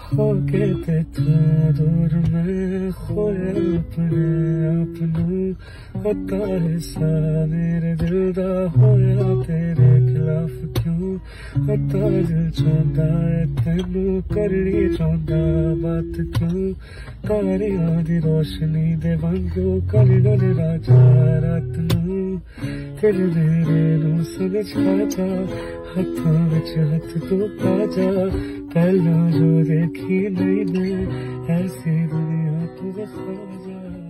होके ते तू दूर में खोया अपने आप नू होता है सा मेरे दिल दा होया तेरे खिलाफ क्यों होता दिल चाहता है तेनू करनी चाहता बात क्यों तारियां दी रोशनी दे वांगू करना राजा रात नू तेरे मेरे नू समझ आजा हाथों विच हाथ तू पाजा पहला जो देखी नहीं मैं ऐसी दुनिया तू दिखा जा।